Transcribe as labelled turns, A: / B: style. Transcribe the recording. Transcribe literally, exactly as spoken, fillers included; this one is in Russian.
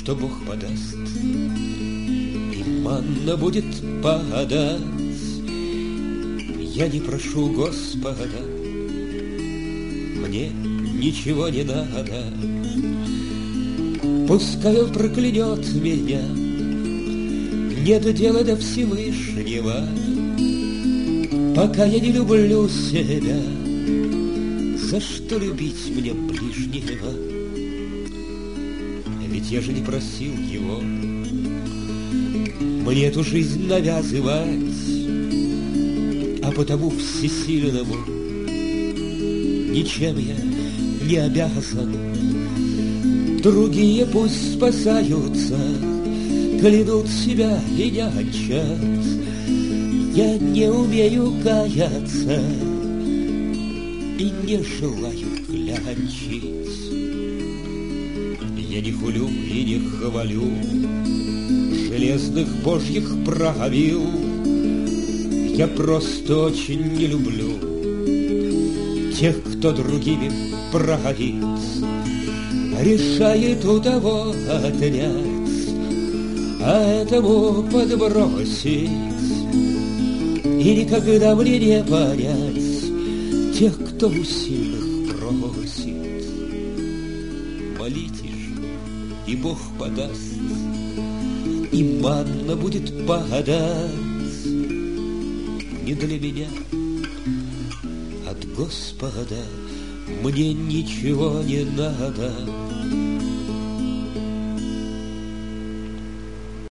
A: что Бог подаст, и манна будет падать. Я не прошу Господа, мне ничего не надо. Пускай Он проклянет меня, нет дела до Всевышнего, пока я не люблю себя. За что любить мне ближнего? Ведь я же не просил Его мне эту жизнь навязывать, а потому всесильному ничем я не обязан. Другие пусть спасаются, клянут себя и нянчат. Я не умею каяться и не желаю клянчить. Я не хулю и не хвалю железных божьих правил. Я просто очень не люблю тех, кто другими правит, решает у того отнять, а этому подбросить. И никогда мне не понять тех, кто у сильных просит. Молитесь, и Бог подаст, и манна будет падать. Не для меня, от Господа мне ничего не надо.